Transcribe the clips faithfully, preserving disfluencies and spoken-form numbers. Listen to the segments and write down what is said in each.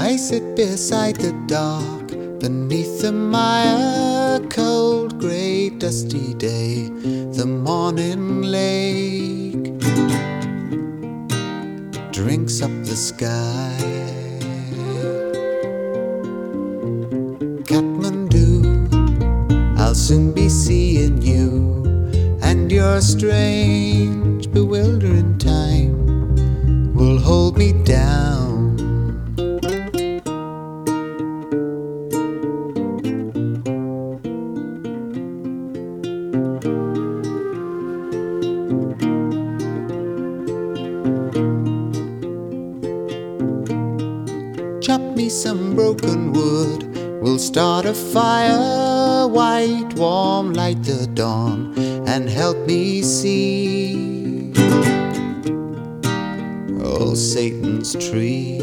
I sit beside the dock, beneath the mire, cold, grey, dusty day, the morning lake drinks up the sky. Kathmandu, I'll soon be seeing you, and your strange, bewildering time will hold me down. Chop me some broken wood, we'll start a fire, white, warm, light the dawn, and help me see, oh, Satan's tree.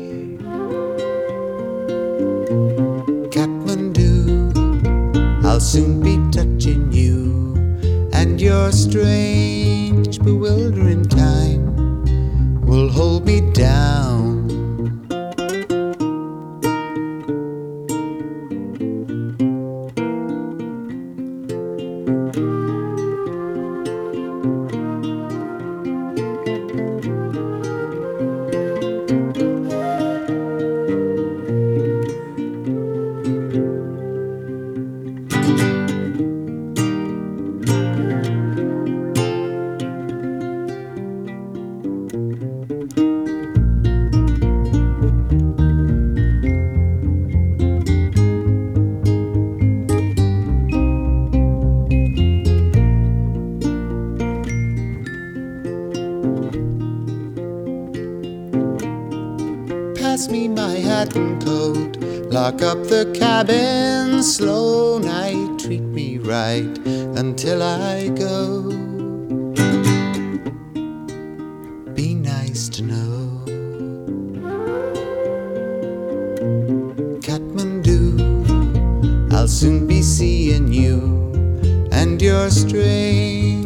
Kathmandu, I'll soon be touching you, and your strange, bewildering time will hold me down. Pass me my hat and coat, lock up the cabin, slow night, treat me right until I go. Be nice to know. Kathmandu, I'll soon be seeing you, and your strange